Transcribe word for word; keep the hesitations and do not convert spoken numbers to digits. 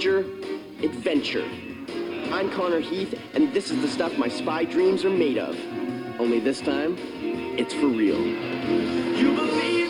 danger, adventure. I'm Connor Heath, and this is the stuff my spy dreams are made of. Only this time, it's for real. You believe